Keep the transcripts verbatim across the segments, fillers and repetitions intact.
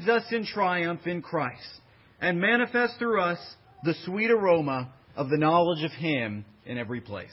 leads us in triumph in Christ, and manifests through us the sweet aroma of the knowledge of Him in every place.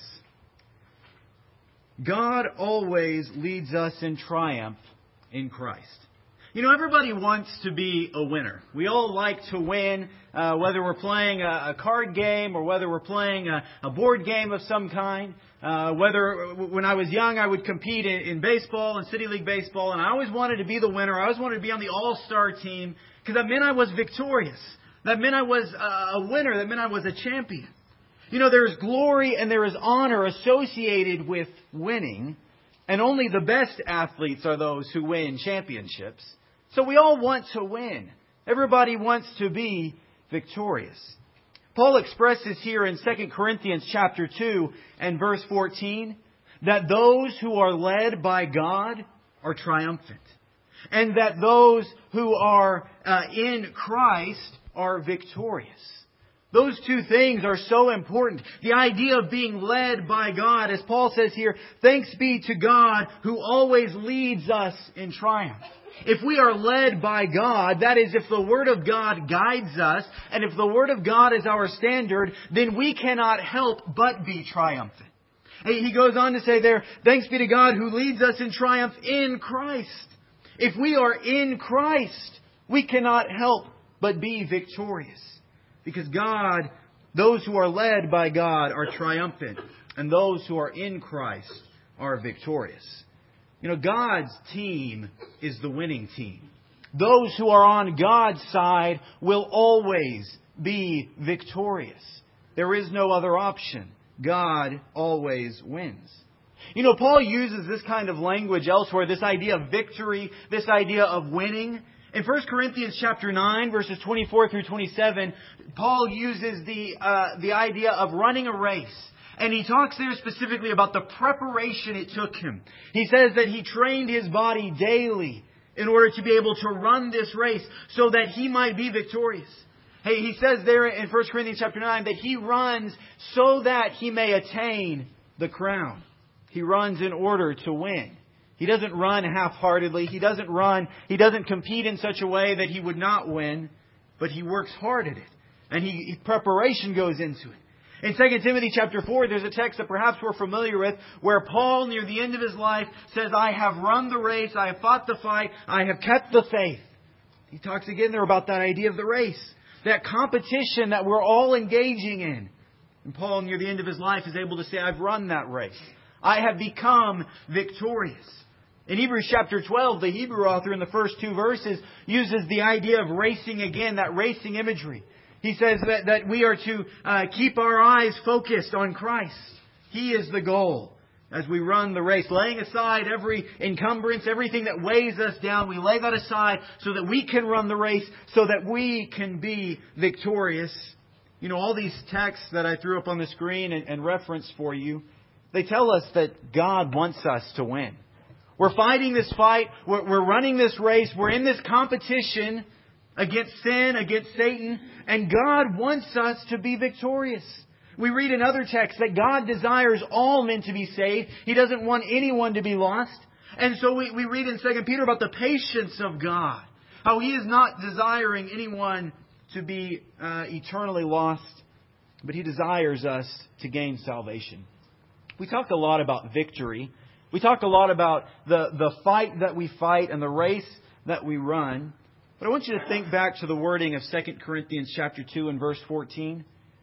God always leads us in triumph in Christ. You know, everybody wants to be a winner. We all like to win, uh, whether we're playing a, a card game or whether we're playing a, a board game of some kind. Uh, whether when I was young, I would compete in, in baseball and City League baseball, and I always wanted to be the winner. I always wanted to be on the all-star team because that meant I was victorious. That meant I was a winner. That meant I was a champion. You know, there is glory and there is honor associated with winning, and only the best athletes are those who win championships. So we all want to win. Everybody wants to be victorious. Paul expresses here in Second Corinthians chapter two and verse fourteen that those who are led by God are triumphant, and that those who are uh, in Christ are victorious. Those two things are so important. The idea of being led by God, as Paul says here, thanks be to God who always leads us in triumph. If we are led by God, that is, if the Word of God guides us, and if the Word of God is our standard, then we cannot help but be triumphant. He goes on to say there, thanks be to God who leads us in triumph in Christ. If we are in Christ, we cannot help but be victorious. Because God, those who are led by God are triumphant, and those who are in Christ are victorious. You know, God's team is the winning team. Those who are on God's side will always be victorious. There is no other option. God always wins. You know, Paul uses this kind of language elsewhere, this idea of victory, this idea of winning. In First Corinthians chapter nine, verses twenty-four through twenty-seven, Paul uses the uh, the idea of running a race. And he talks there specifically about the preparation it took him. He says that he trained his body daily in order to be able to run this race so that he might be victorious. Hey, he says there in First Corinthians chapter nine that he runs so that he may attain the crown. He runs in order to win. He doesn't run half-heartedly. He doesn't run. He doesn't compete in such a way that he would not win. But he works hard at it. And he, preparation goes into it. In Second Timothy chapter four, there's a text that perhaps we're familiar with where Paul, near the end of his life, says, I have run the race, I have fought the fight, I have kept the faith. He talks again there about that idea of the race, that competition that we're all engaging in. And Paul, near the end of his life, is able to say, I've run that race. I have become victorious. In Hebrews chapter twelve, the Hebrew author in the first two verses uses the idea of racing again, that racing imagery. He says that, that we are to uh, keep our eyes focused on Christ. He is the goal as we run the race. Laying aside every encumbrance, everything that weighs us down, we lay that aside so that we can run the race, so that we can be victorious. You know, all these texts that I threw up on the screen and, and referenced for you, they tell us that God wants us to win. We're fighting this fight. We're, we're running this race. We're in this competition against sin, against Satan. And God wants us to be victorious. We read in other texts that God desires all men to be saved. He doesn't want anyone to be lost. And so we, we read in Second Peter about the patience of God. How He is not desiring anyone to be uh, eternally lost, but He desires us to gain salvation. We talk a lot about victory. We talk a lot about the, the fight that we fight and the race that we run. But I want you to think back to the wording of Second Corinthians chapter two and verse fourteen.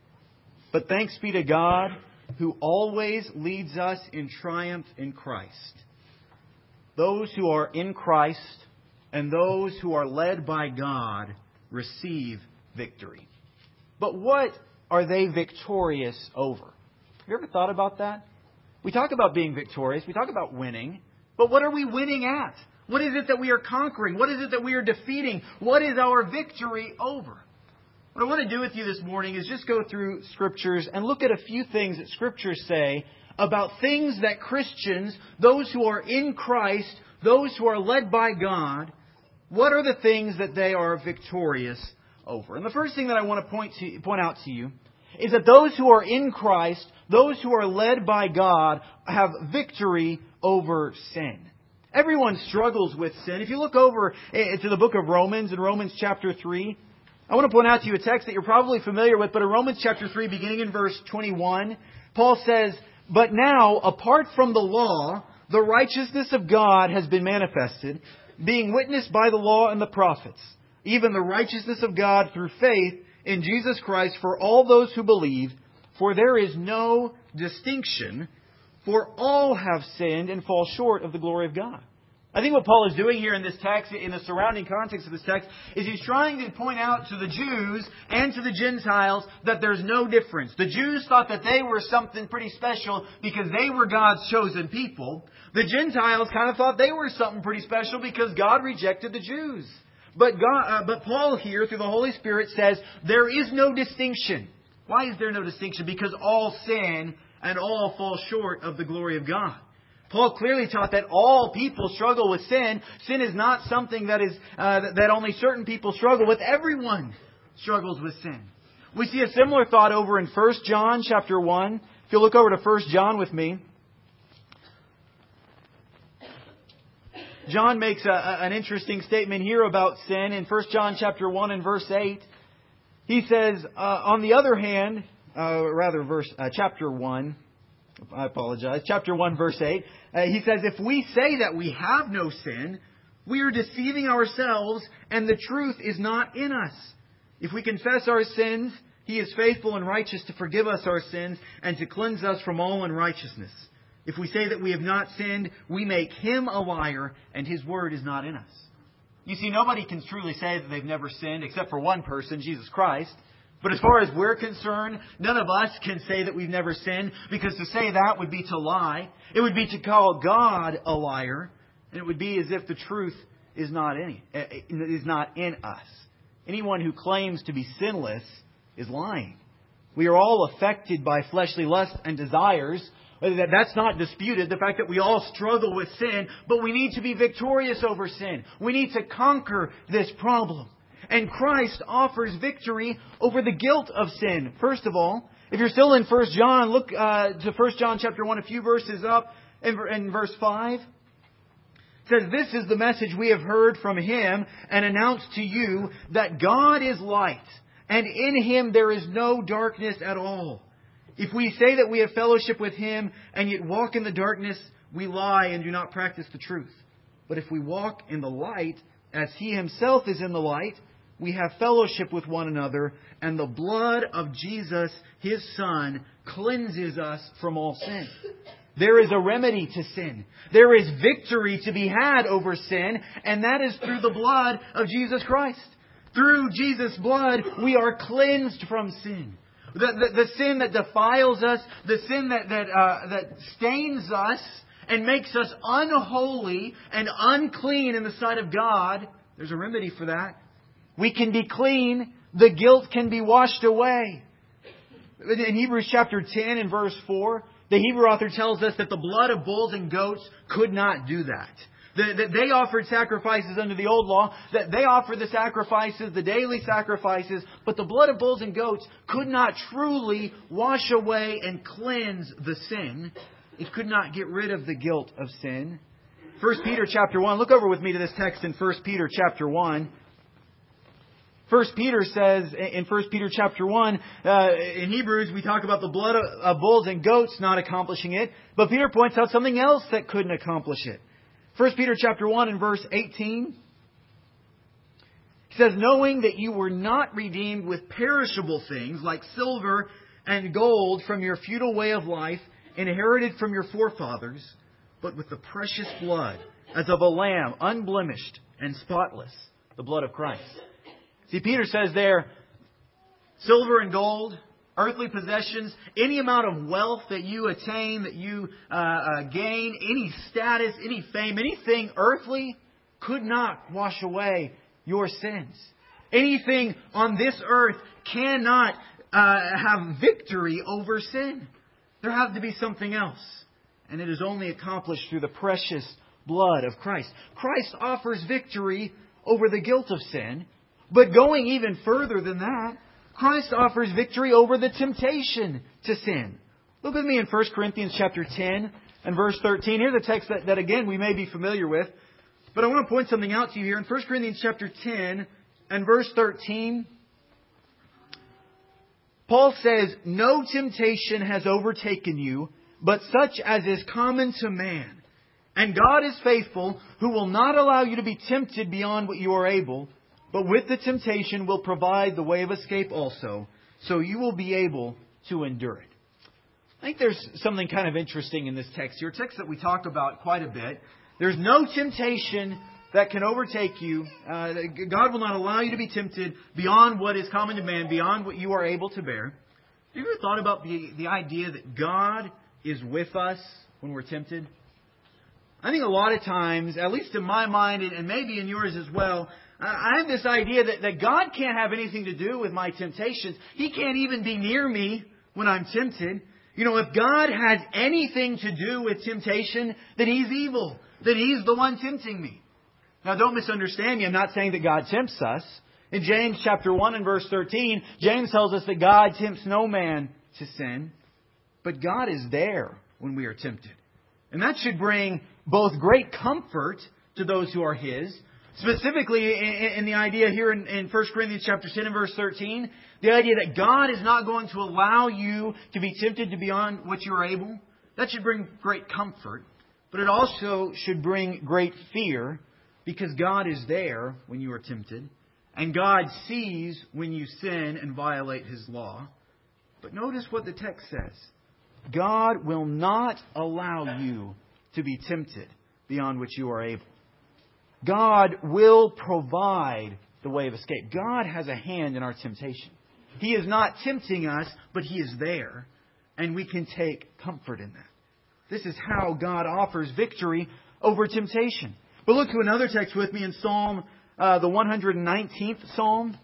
But thanks be to God who always leads us in triumph in Christ. Those who are in Christ and those who are led by God receive victory. But what are they victorious over? Have you ever thought about that? We talk about being victorious. We talk about winning. But what are we winning at? What is it that we are conquering? What is it that we are defeating? What is our victory over? What I want to do with you this morning is just go through Scriptures and look at a few things that Scriptures say about things that Christians, those who are in Christ, those who are led by God, what are the things that they are victorious over? And the first thing that I want to point to, point out to you is that those who are in Christ, those who are led by God, have victory over sin. Everyone struggles with sin. If you look over into the book of Romans, in Romans chapter three, I want to point out to you a text that you're probably familiar with, but in Romans chapter three, beginning in verse twenty-one, Paul says, "But now, apart from the law, the righteousness of God has been manifested, being witnessed by the law and the prophets, even the righteousness of God through faith in Jesus Christ for all those who believe, for there is no distinction, for all have sinned and fall short of the glory of God." I think what Paul is doing here in this text, in the surrounding context of this text, is he's trying to point out to the Jews and to the Gentiles that there's no difference. The Jews thought that they were something pretty special because they were God's chosen people. The Gentiles kind of thought they were something pretty special because God rejected the Jews. But God, uh, but Paul here, through the Holy Spirit, says there is no distinction. Why is there no distinction? Because all sin and all fall short of the glory of God. Paul clearly taught that all people struggle with sin. Sin is not something that is uh, that only certain people struggle with. Everyone struggles with sin. We see a similar thought over in First John chapter one. If you look over to First John with me, John makes a, a, an interesting statement here about sin in First John chapter one and verse eight. He says, uh, on the other hand, uh, rather verse uh, chapter one. I apologize. Chapter one, verse eight. Uh, he says, "If we say that we have no sin, we are deceiving ourselves, and the truth is not in us. If we confess our sins, He is faithful and righteous to forgive us our sins and to cleanse us from all unrighteousness. If we say that we have not sinned, we make Him a liar, and His word is not in us." You see, nobody can truly say that they've never sinned except for one person, Jesus Christ. But as far as we're concerned, none of us can say that we've never sinned, because to say that would be to lie. It would be to call God a liar, and it would be as if the truth is not in, is not in us. Anyone who claims to be sinless is lying. We are all affected by fleshly lusts and desires. That's not disputed, the fact that we all struggle with sin, but we need to be victorious over sin. We need to conquer this problem. And Christ offers victory over the guilt of sin. First of all, if you're still in First John, look uh, to First John chapter one, a few verses up, in, in verse five. It says, "This is the message we have heard from Him and announced to you, that God is light, and in Him there is no darkness at all. If we say that we have fellowship with Him and yet walk in the darkness, we lie and do not practice the truth. But if we walk in the light, as He Himself is in the light, we have fellowship with one another, and the blood of Jesus, His Son, cleanses us from all sin." There is a remedy to sin. There is victory to be had over sin, and that is through the blood of Jesus Christ. Through Jesus' blood, we are cleansed from sin. The, the, the sin that defiles us, the sin that, that, uh, that stains us and makes us unholy and unclean in the sight of God, there's a remedy for that. We can be clean. The guilt can be washed away. In Hebrews chapter ten and verse four, the Hebrew author tells us that the blood of bulls and goats could not do that. That they offered sacrifices under the old law, that they offered the sacrifices, the daily sacrifices, but the blood of bulls and goats could not truly wash away and cleanse the sin. It could not get rid of the guilt of sin. First Peter chapter one, look over with me to this text in First Peter chapter one. First Peter says in First Peter chapter one, uh, in Hebrews we talk about the blood of, of bulls and goats not accomplishing it, but Peter points out something else that couldn't accomplish it. First Peter chapter one and verse eighteen. He says, "Knowing that you were not redeemed with perishable things like silver and gold from your futile way of life, inherited from your forefathers, but with the precious blood as of a lamb, unblemished and spotless, the blood of Christ." See, Peter says there, silver and gold, earthly possessions, any amount of wealth that you attain, that you uh, uh, gain, any status, any fame, anything earthly could not wash away your sins. Anything on this earth cannot uh, have victory over sin. There has to be something else. And it is only accomplished through the precious blood of Christ. Christ offers victory over the guilt of sin. But going even further than that, Christ offers victory over the temptation to sin. Look with me in First Corinthians chapter ten, and verse thirteen. Here's a text that, that again we may be familiar with. But I want to point something out to you here. In First Corinthians chapter ten and verse thirteen, Paul says, "No temptation has overtaken you, but such as is common to man. And God is faithful, who will not allow you to be tempted beyond what you are able, but with the temptation will provide the way of escape also, so you will be able to endure it." I think there's something kind of interesting in this text here, a text that we talk about quite a bit. There's no temptation that can overtake you. Uh, God will not allow you to be tempted beyond what is common to man, beyond what you are able to bear. Have you ever thought about the, the idea that God is with us when we're tempted? I think a lot of times, at least in my mind and maybe in yours as well, I have this idea that, that God can't have anything to do with my temptations. He can't even be near me when I'm tempted. You know, if God has anything to do with temptation, then He's evil. That He's the one tempting me. Now, don't misunderstand me. I'm not saying that God tempts us. In James chapter one and verse thirteen, James tells us that God tempts no man to sin. But God is there when we are tempted. And that should bring both great comfort to those who are His. Specifically in, in the idea here in, in First Corinthians chapter ten and verse thirteen, the idea that God is not going to allow you to be tempted to beyond what you are able. That should bring great comfort. But it also should bring great fear, because God is there when you are tempted. And God sees when you sin and violate His law. But notice what the text says. God will not allow you to be tempted beyond which you are able. God will provide the way of escape. God has a hand in our temptation. He is not tempting us, but He is there. And we can take comfort in that. This is how God offers victory over temptation. But look to another text with me in Psalm, uh, the one hundred nineteenth Psalm.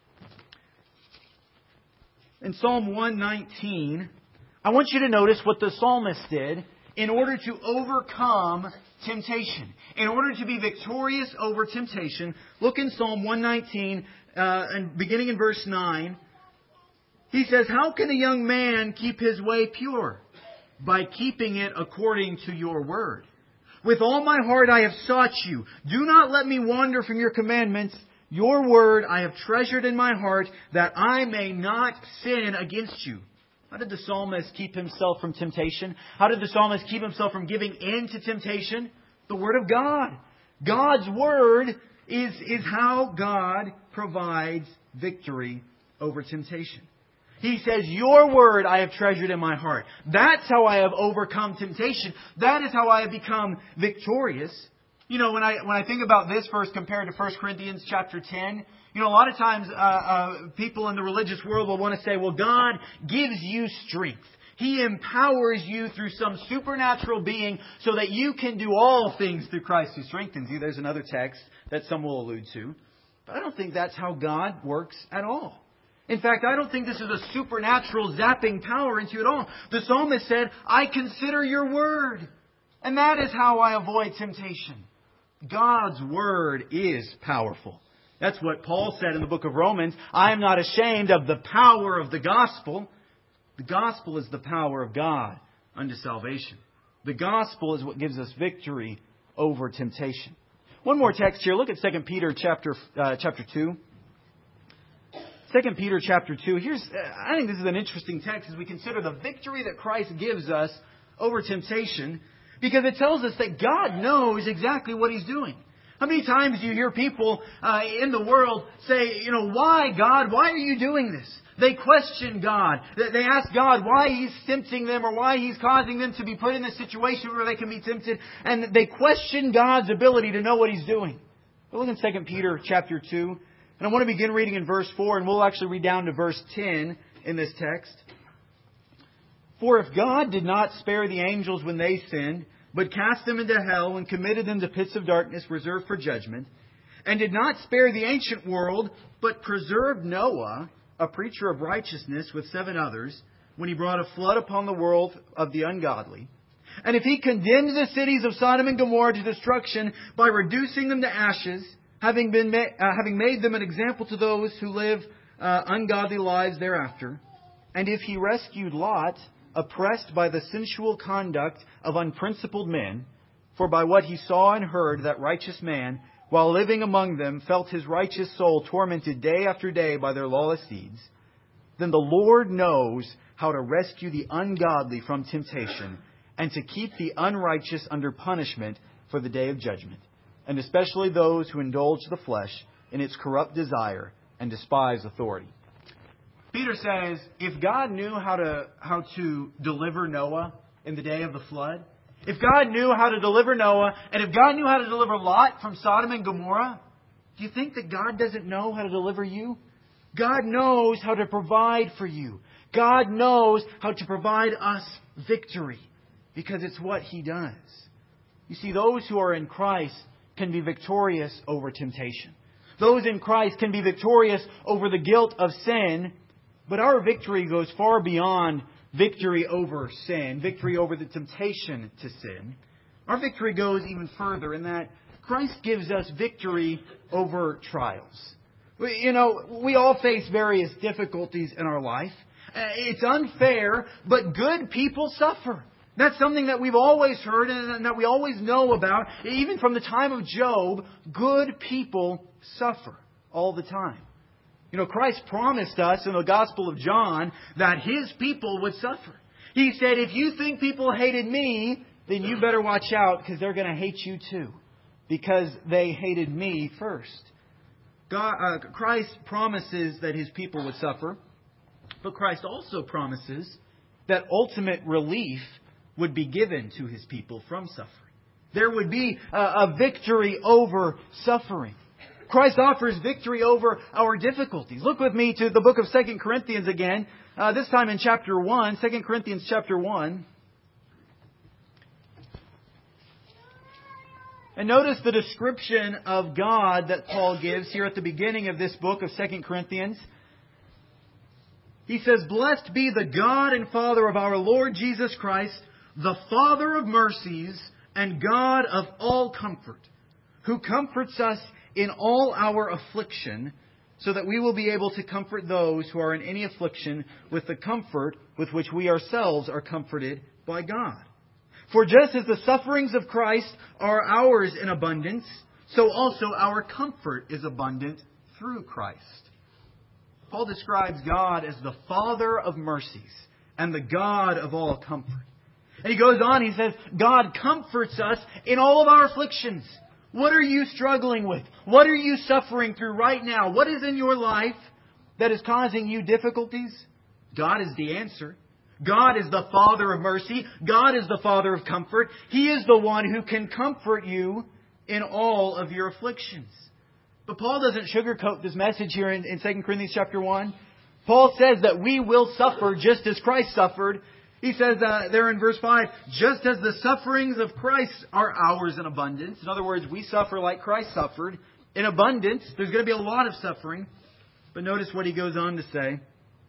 In Psalm one nineteen, I want you to notice what the psalmist did in order to overcome temptation. In order to be victorious over temptation, look in Psalm one nineteen, uh, and beginning in verse nine. He says, "How can a young man keep his way pure? By keeping it according to your word. With all my heart I have sought you. Do not let me wander from your commandments. Your word I have treasured in my heart, that I may not sin against you." How did the psalmist keep himself from temptation? How did the psalmist keep himself from giving in to temptation? The Word of God. God's Word is, is how God provides victory over temptation. He says, "Your word I have treasured in my heart." That's how I have overcome temptation. That is how I have become victorious. You know, when I when I think about this verse compared to First Corinthians chapter ten, you know, a lot of times uh, uh, people in the religious world will want to say, well, God gives you strength. He empowers you through some supernatural being so that you can do all things through Christ who strengthens you. There's another text that some will allude to. But I don't think that's how God works at all. In fact, I don't think this is a supernatural zapping power into you at all. The psalmist said, "I consider your word." And that is how I avoid temptation. God's word is powerful. That's what Paul said in the book of Romans. "I am not ashamed of the power of the gospel." The gospel is the power of God unto salvation. The gospel is what gives us victory over temptation. One more text here. Look at Second Peter chapter uh, chapter two. Second Peter chapter two. Here's, I think this is an interesting text as we consider the victory that Christ gives us over temptation, because it tells us that God knows exactly what He's doing. How many times do you hear people uh, in the world say, you know, "Why, God? Why are you doing this?" They question God. They ask God why He's tempting them or why He's causing them to be put in this situation where they can be tempted. And they question God's ability to know what He's doing. But look in Second Peter chapter two. And I want to begin reading in verse four, and we'll actually read down to verse ten in this text. "For if God did not spare the angels when they sinned, but cast them into hell and committed them to pits of darkness reserved for judgment, and did not spare the ancient world, but preserved Noah, a preacher of righteousness, with seven others, when He brought a flood upon the world of the ungodly. And if He condemned the cities of Sodom and Gomorrah to destruction by reducing them to ashes, having been ma- uh, having made them an example to those who live uh, ungodly lives thereafter, and if He rescued Lot oppressed by the sensual conduct of unprincipled men, for by what he saw and heard, that righteous man, while living among them, felt his righteous soul tormented day after day by their lawless deeds, then the Lord knows how to rescue the ungodly from temptation and to keep the unrighteous under punishment for the day of judgment, and especially those who indulge the flesh in its corrupt desire and despise authority. Peter says, if God knew how to how to deliver Noah in the day of the flood, if God knew how to deliver Noah, and if God knew how to deliver Lot from Sodom and Gomorrah, do you think that God doesn't know how to deliver you? God knows how to provide for you. God knows how to provide us victory, because it's what He does. You see, those who are in Christ can be victorious over temptation. Those in Christ can be victorious over the guilt of sin, but our victory goes far beyond victory over sin, victory over the temptation to sin. Our victory goes even further in that Christ gives us victory over trials. You know, we all face various difficulties in our life. It's unfair, but good people suffer. That's something that we've always heard and that we always know about. Even from the time of Job, good people suffer all the time. You know, Christ promised us in the Gospel of John that His people would suffer. He said, if you think people hated me, then you better watch out, because they're going to hate you too, because they hated me first. God, uh, Christ promises that His people would suffer, but Christ also promises that ultimate relief would be given to His people from suffering. There would be a, a victory over suffering. Christ offers victory over our difficulties. Look with me to the book of Second Corinthians again, uh, this time in chapter one, Second Corinthians chapter one. And notice the description of God that Paul gives here at the beginning of this book of Second Corinthians. He says, "Blessed be the God and Father of our Lord Jesus Christ, the Father of mercies and God of all comfort, who comforts us in all our affliction, so that we will be able to comfort those who are in any affliction with the comfort with which we ourselves are comforted by God. For just as the sufferings of Christ are ours in abundance, so also our comfort is abundant through Christ." Paul describes God as the Father of mercies and the God of all comfort. And he goes on, he says, God comforts us in all of our afflictions. What are you struggling with? What are you suffering through right now? What is in your life that is causing you difficulties? God is the answer. God is the Father of mercy. God is the Father of comfort. He is the one who can comfort you in all of your afflictions. But Paul doesn't sugarcoat this message here in, in Second Corinthians chapter one. Paul says that we will suffer just as Christ suffered. He says uh, there in verse five, just as the sufferings of Christ are ours in abundance. In other words, we suffer like Christ suffered in abundance. There's going to be a lot of suffering. But notice what he goes on to say.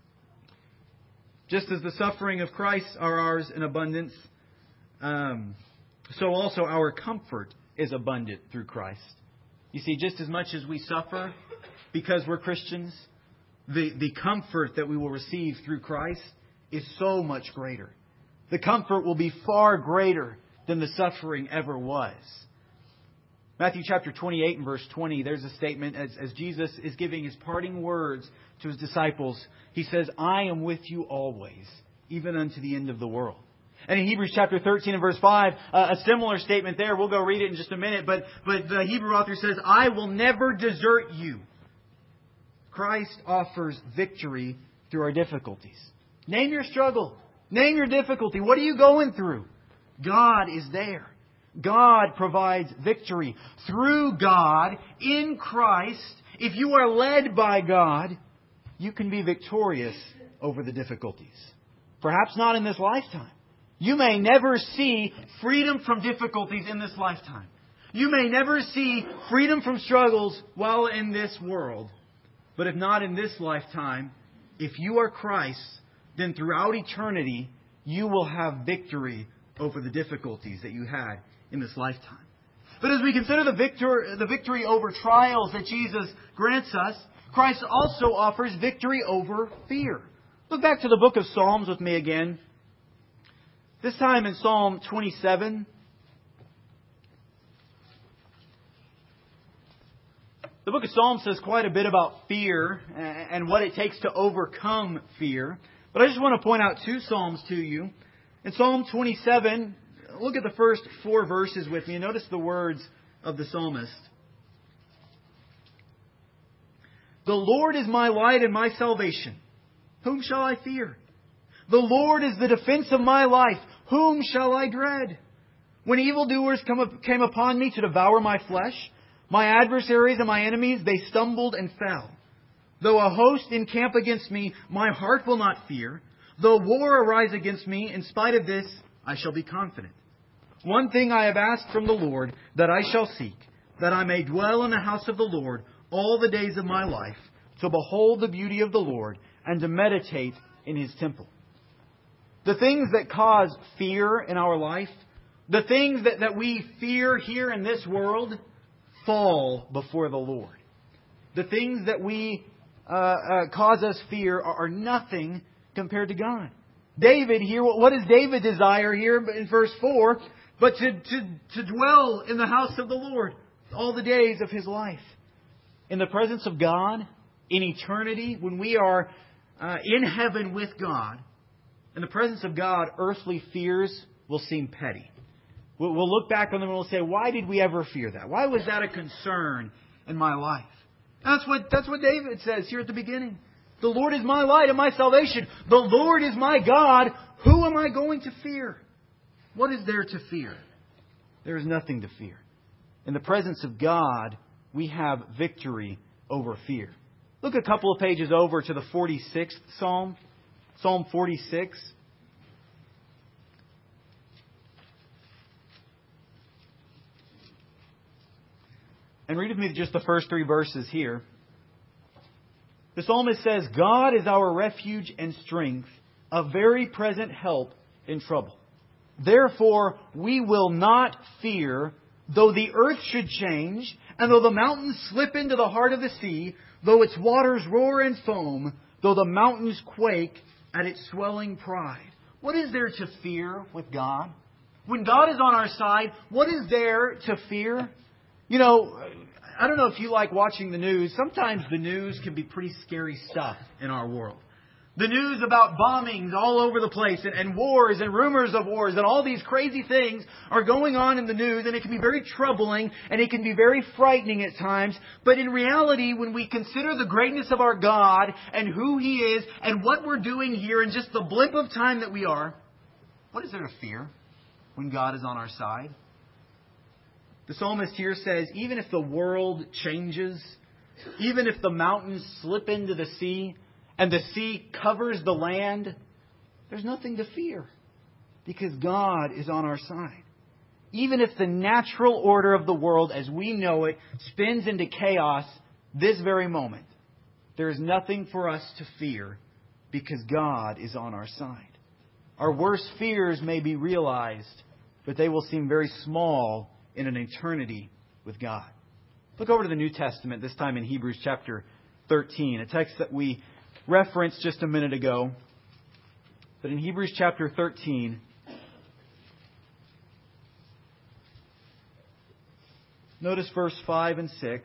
Just as the suffering of Christ are ours in abundance, um, so also our comfort is abundant through Christ. You see, just as much as we suffer because we're Christians, the, the comfort that we will receive through Christ is so much greater. The comfort will be far greater than the suffering ever was. Matthew chapter twenty-eight and verse twenty, there's a statement as, as Jesus is giving His parting words to His disciples. He says, I am with you always, even unto the end of the world. And in Hebrews chapter thirteen and verse five, uh, a similar statement there. We'll go read it in just a minute. But, but the Hebrew author says, I will never desert you. Christ offers victory through our difficulties. Name your struggle. Name your difficulty. What are you going through? God is there. God provides victory. Through God, in Christ, if you are led by God, you can be victorious over the difficulties. Perhaps not in this lifetime. You may never see freedom from difficulties in this lifetime. You may never see freedom from struggles while in this world. But if not in this lifetime, if you are Christ, then throughout eternity, you will have victory over the difficulties that you had in this lifetime. But as we consider the victor, the victory over trials that Jesus grants us, Christ also offers victory over fear. Look back to the book of Psalms with me again. This time in Psalm twenty-seven, the book of Psalms says quite a bit about fear and what it takes to overcome fear. But I just want to point out two Psalms to you. In Psalm twenty-seven, look at the first four verses with me and notice the words of the psalmist. The Lord is my light and my salvation. Whom shall I fear? The Lord is the defense of my life. Whom shall I dread? When evildoers come up, came upon me to devour my flesh, my adversaries and my enemies, they stumbled and fell. Though a host encamp against me, my heart will not fear. Though war arise against me, in spite of this, I shall be confident. One thing I have asked from the Lord, that I shall seek, that I may dwell in the house of the Lord all the days of my life, to behold the beauty of the Lord and to meditate in His temple. The things that cause fear in our life, the things that, that we fear here in this world, fall before the Lord. The things that we uh, uh, cause us fear are, are nothing compared to God. David here, what does David desire here in verse four? But to, to, to dwell in the house of the Lord all the days of his life. In the presence of God, in eternity, when we are uh, in heaven with God, in the presence of God, earthly fears will seem petty. We'll, we'll look back on them and we'll say, why did we ever fear that? Why was that a concern in my life? That's what, that's what David says here at the beginning. The Lord is my light and my salvation. The Lord is my God. Who am I going to fear? What is there to fear? There is nothing to fear. In the presence of God, we have victory over fear. Look a couple of pages over to the forty-sixth Psalm. Psalm forty-six. And read with me just the first three verses here. The psalmist says, God is our refuge and strength, a very present help in trouble. Therefore, we will not fear, though the earth should change, and though the mountains slip into the heart of the sea, though its waters roar and foam, though the mountains quake at its swelling pride. What is there to fear with God? When God is on our side, what is there to fear? You know, I don't know if you like watching the news. Sometimes the news can be pretty scary stuff in our world. The news about bombings all over the place and, and wars and rumors of wars and all these crazy things are going on in the news, and it can be very troubling and it can be very frightening at times. But in reality, when we consider the greatness of our God and who He is and what we're doing here in just the blip of time that we are, what is there to fear when God is on our side? The psalmist here says, even if the world changes, even if the mountains slip into the sea, and the sea covers the land, there's nothing to fear because God is on our side. Even if the natural order of the world as we know it spins into chaos this very moment, there is nothing for us to fear because God is on our side. Our worst fears may be realized, but they will seem very small in an eternity with God. Look over to the New Testament, this time in Hebrews chapter thirteen, a text that we referenced just a minute ago. But in Hebrews chapter thirteen, notice verse five and six.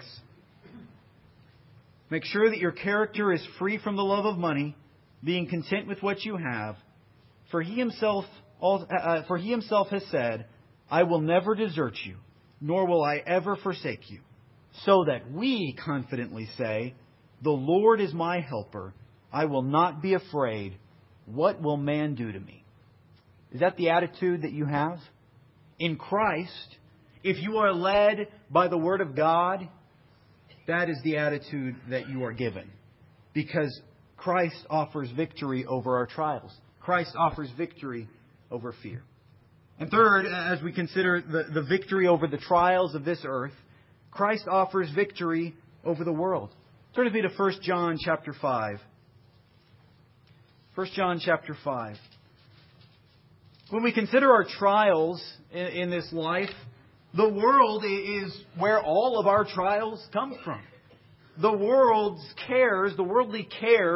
Make sure that your character is free from the love of money, being content with what you have. For he himself, uh, for he himself has said, I will never desert you, nor will I ever forsake you. So that we confidently say, the Lord is my helper. I will not be afraid. What will man do to me? Is that the attitude that you have? In Christ, if you are led by the Word of God, that is the attitude that you are given. Because Christ offers victory over our trials. Christ offers victory over fear. And third, as we consider the, the victory over the trials of this earth, Christ offers victory over the world. Turn with me to First John chapter five. First John chapter five. When we consider our trials in, in this life, the world is where all of our trials come from. The world's cares, the worldly cares,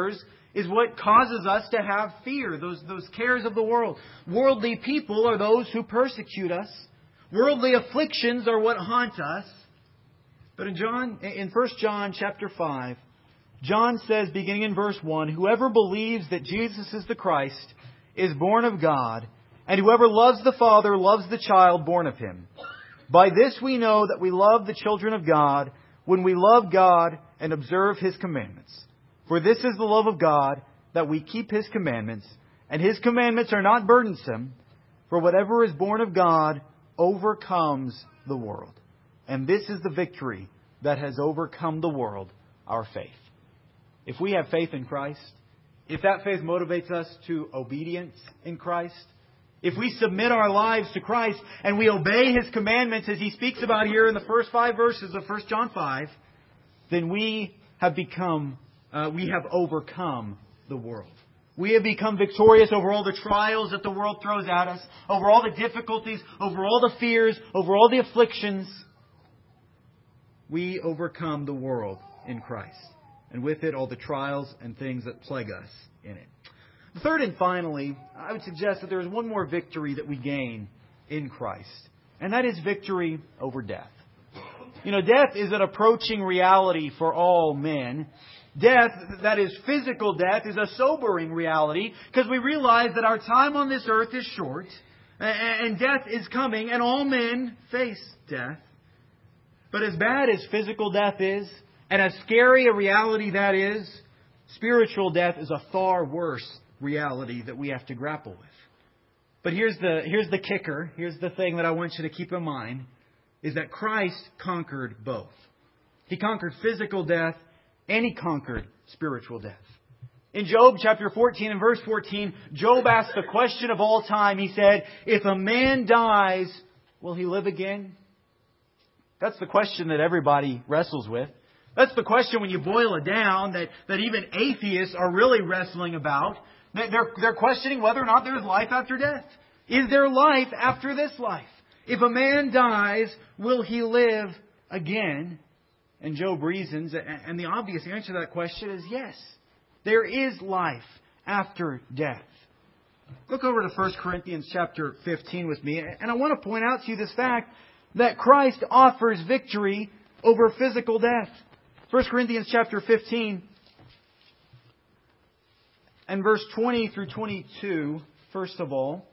is what causes us to have fear, those, those cares of the world. Worldly people are those who persecute us. Worldly afflictions are what haunt us. But in John, in First John chapter five, John says, beginning in verse one, "Whoever believes that Jesus is the Christ is born of God, and whoever loves the Father loves the child born of Him. By this we know that we love the children of God, when we love God and observe His commandments. For this is the love of God, that we keep His commandments, and His commandments are not burdensome. For whatever is born of God overcomes the world. And this is the victory that has overcome the world, our faith." If we have faith in Christ, if that faith motivates us to obedience in Christ, if we submit our lives to Christ and we obey His commandments as He speaks about here in the first five verses of First John five, then we have become, uh, we have overcome the world. We have become victorious over all the trials that the world throws at us, over all the difficulties, over all the fears, over all the afflictions. We overcome the world in Christ. And with it, all the trials and things that plague us in it. Third and finally, I would suggest that there is one more victory that we gain in Christ. And that is victory over death. You know, death is an approaching reality for all men. Death, that is physical death, is a sobering reality because we realize that our time on this earth is short and death is coming and all men face death. But as bad as physical death is, and as scary a reality that is, spiritual death is a far worse reality that we have to grapple with. But here's the, here's the kicker, here's the thing that I want you to keep in mind, is that Christ conquered both. He conquered physical death and He conquered spiritual death. In Job chapter fourteen and verse fourteen, Job asked the question of all time. He said, "If a man dies, will he live again?" That's the question that everybody wrestles with. That's the question when you boil it down that, that even atheists are really wrestling about. They're, they're questioning whether or not there's life after death. Is there life after this life? If a man dies, will he live again? And Job reasons, and the obvious answer to that question is yes. There is life after death. Look over to First Corinthians chapter fifteen with me, and I want to point out to you this fact that Christ offers victory over physical death. First Corinthians chapter fifteen and verse twenty through twenty-two, first of all.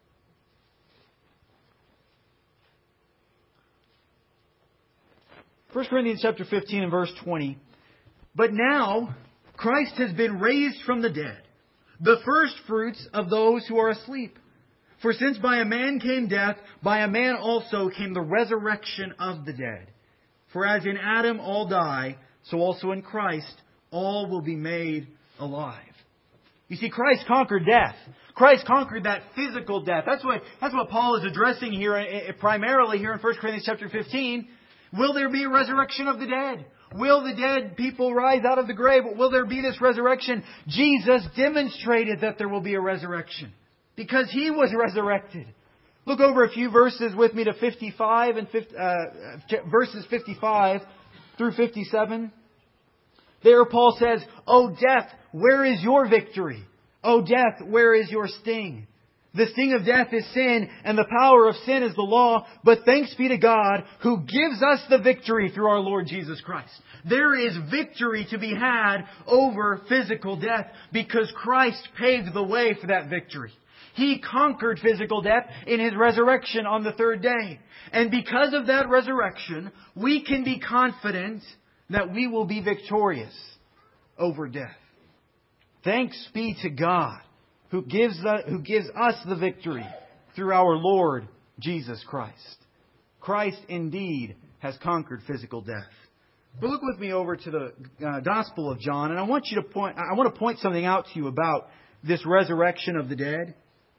First Corinthians chapter fifteen and verse twenty. "But now Christ has been raised from the dead, the first fruits of those who are asleep. For since by a man came death, by a man also came the resurrection of the dead. For as in Adam all die, so also in Christ all will be made alive." You see, Christ conquered death. Christ conquered that physical death. That's what, that's what Paul is addressing here, primarily here in First Corinthians chapter fifteen. Will there be a resurrection of the dead? Will the dead people rise out of the grave? Will there be this resurrection? Jesus demonstrated that there will be a resurrection because He was resurrected. Look over a few verses with me to fifty-five and fifty, uh, verses fifty-five through fifty-seven. There Paul says, "O death, where is your victory? O death, where is your sting? The sting of death is sin, and the power of sin is the law. But thanks be to God who gives us the victory through our Lord Jesus Christ." There is victory to be had over physical death because Christ paved the way for that victory. He conquered physical death in His resurrection on the third day. And because of that resurrection, we can be confident that we will be victorious over death. Thanks be to God who gives the, who gives us the victory through our Lord Jesus Christ. Christ indeed has conquered physical death. But look with me over to the uh, Gospel of John, and I want you to point. I want to point something out to you about this resurrection of the dead.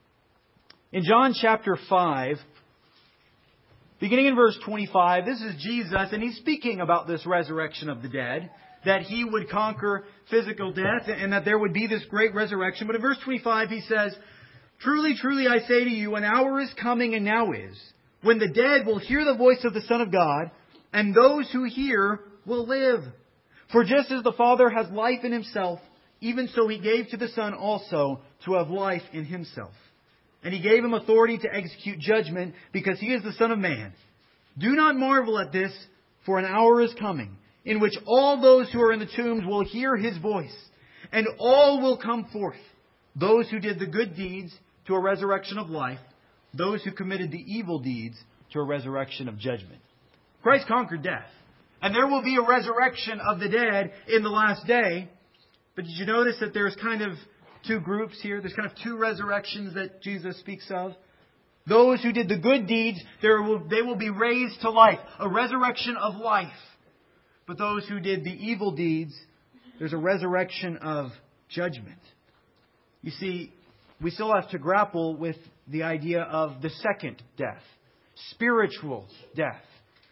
In John chapter five, beginning in verse twenty-five, this is Jesus, and He's speaking about this resurrection of the dead, that He would conquer physical death and that there would be this great resurrection. But in verse twenty-five He says, "Truly, truly, I say to you, an hour is coming and now is, when the dead will hear the voice of the Son of God, and those who hear will live. For just as the Father has life in Himself, even so He gave to the Son also to have life in Himself. And He gave Him authority to execute judgment, because He is the Son of Man. Do not marvel at this, for an hour is coming, in which all those who are in the tombs will hear His voice, and all will come forth. Those who did the good deeds to a resurrection of life, those who committed the evil deeds to a resurrection of judgment. Christ conquered death. And there will be a resurrection of the dead in the last day. But did you notice that there's kind of two groups here? There's kind of two resurrections that Jesus speaks of. Those who did the good deeds, there will, they will be raised to life. A resurrection of life. But those who did the evil deeds, there's a resurrection of judgment. You see, we still have to grapple with the idea of the second death. Spiritual death.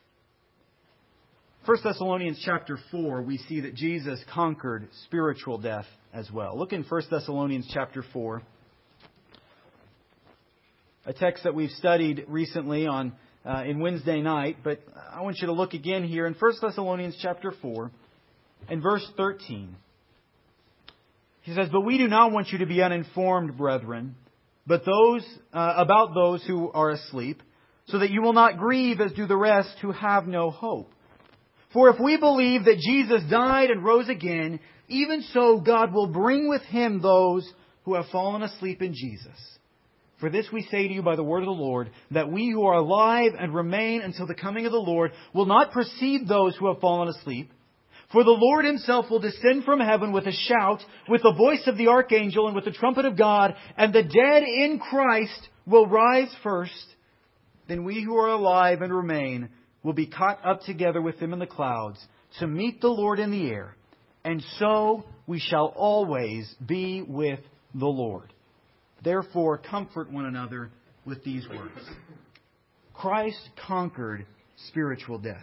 First Thessalonians chapter four, we see that Jesus conquered spiritual death as well. Look in First Thessalonians chapter four. A text that we've studied recently on uh, in Wednesday night, but I want you to look again here in First Thessalonians chapter four and verse thirteen. He says, "But we do not want you to be uninformed, brethren, but those uh, about those who are asleep, so that you will not grieve as do the rest who have no hope. For if we believe that Jesus died and rose again, even so God will bring with Him those who have fallen asleep in Jesus. For this we say to you by the word of the Lord, that we who are alive and remain until the coming of the Lord will not precede those who have fallen asleep. For the Lord Himself will descend from heaven with a shout, with the voice of the archangel, and with the trumpet of God, and the dead in Christ will rise first. Then we who are alive and remain will be caught up together with them in the clouds to meet the Lord in the air. And so we shall always be with the Lord. Therefore, comfort one another with these words." Christ conquered spiritual death.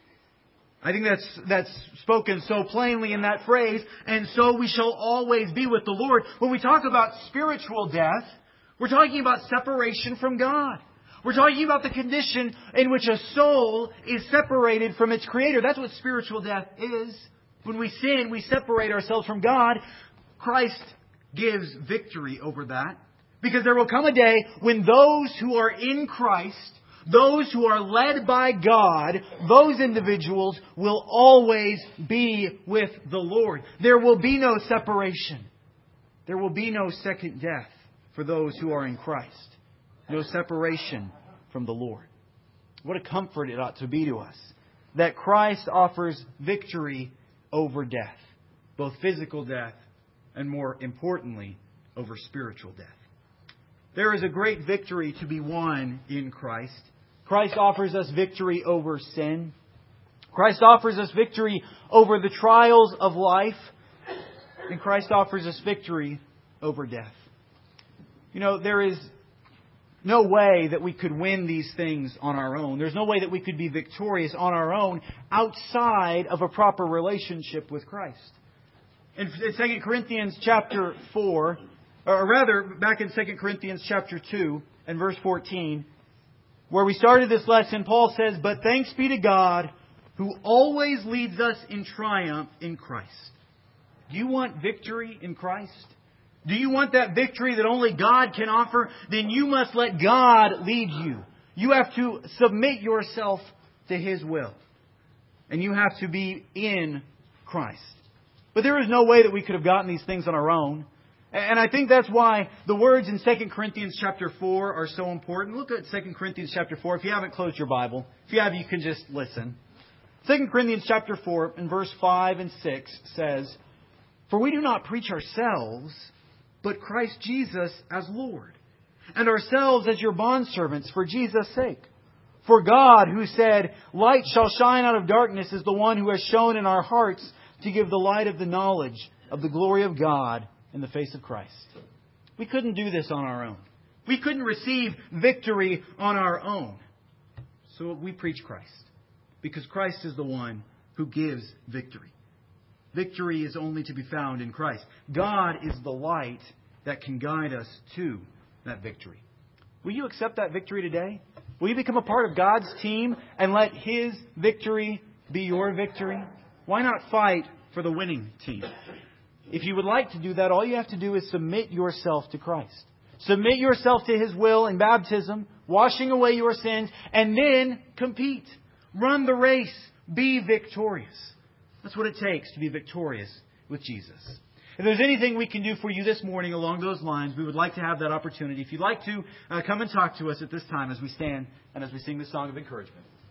I think that's that's spoken so plainly in that phrase, and so we shall always be with the Lord. When we talk about spiritual death, we're talking about separation from God. We're talking about the condition in which a soul is separated from its Creator. That's what spiritual death is. When we sin, we separate ourselves from God. Christ gives victory over that. Because there will come a day when those who are in Christ, those who are led by God, those individuals will always be with the Lord. There will be no separation. There will be no second death for those who are in Christ. No separation from the Lord. What a comfort it ought to be to us that Christ offers victory over death. Both physical death and, more importantly, over spiritual death. There is a great victory to be won in Christ. Christ offers us victory over sin. Christ offers us victory over the trials of life. And Christ offers us victory over death. You know, there is no way that we could win these things on our own. There's no way that we could be victorious on our own outside of a proper relationship with Christ. In Second Corinthians chapter four, or rather, back in Second Corinthians chapter two and verse fourteen, where we started this lesson, Paul says, "But thanks be to God, who always leads us in triumph in Christ." Do you want victory in Christ? Do you want that victory that only God can offer? Then you must let God lead you. You have to submit yourself to His will. And you have to be in Christ. But there is no way that we could have gotten these things on our own. And I think that's why the words in Second Corinthians chapter four are so important. Look at Second Corinthians chapter four. If you haven't closed your Bible, if you have, you can just listen. Second Corinthians chapter four in verse five and six says, "For we do not preach ourselves, but Christ Jesus as Lord, and ourselves as your bondservants for Jesus' sake. For God, who said, 'Light shall shine out of darkness,' is the one who has shown in our hearts to give the light of the knowledge of the glory of God in the face of Christ." We couldn't do this on our own. We couldn't receive victory on our own. So we preach Christ, because Christ is the one who gives victory. Victory is only to be found in Christ. God is the light that can guide us to that victory. Will you accept that victory today? Will you become a part of God's team and let His victory be your victory? Why not fight for the winning team? if you would like to do that, all you have to do is submit yourself to Christ. Submit yourself to His will in baptism, washing away your sins, and then compete. Run the race. Be victorious. That's what it takes to be victorious with Jesus. If there's anything we can do for you this morning along those lines, we would like to have that opportunity. If you'd like to, uh, come and talk to us at this time as we stand and as we sing this song of encouragement.